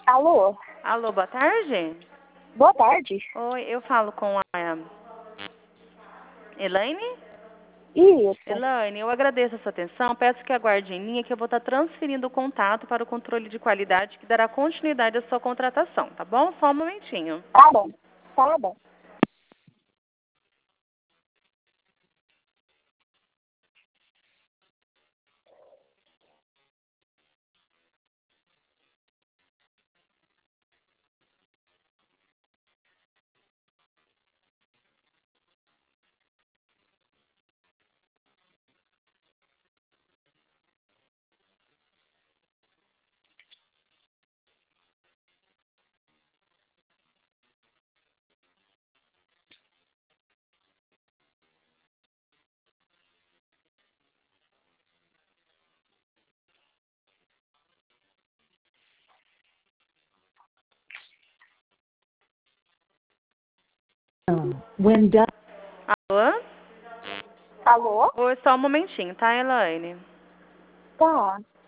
Alô? Alô, boa tarde. Boa tarde. Oi, eu falo com a Elaine? Isso. Elaine, eu agradeço a sua atenção. Peço que aguarde em linha que eu vou estar transferindo o contato para o controle de qualidade que dará continuidade à sua contratação, tá bom? Só um momentinho. Tá bom. Tá bom. When done. Alô? Alô? Oi, só um momentinho, tá, Elaine? Tá.